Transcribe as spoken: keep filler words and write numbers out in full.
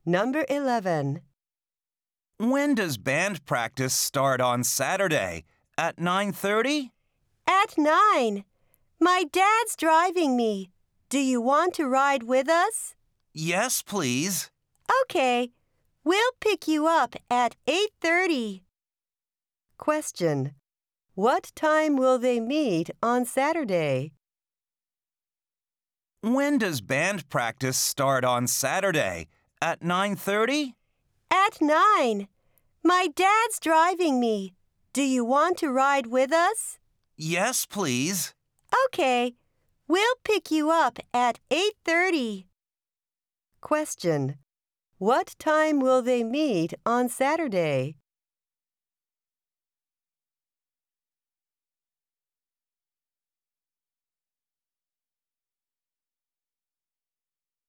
Number eleven. When does band practice start on Saturday? At nine thirty? At nine. My dad's driving me. Do you want to ride with us? Yes, please. Okay. We'll pick you up at eight thirty. Question. What time will they meet on Saturday? When does band practice start on Saturday? At nine thirty? At nine. My dad's driving me. Do you want to ride with us? Yes, please. Okay. We'll pick you up at eight thirty. Question. What time will they meet on Saturday?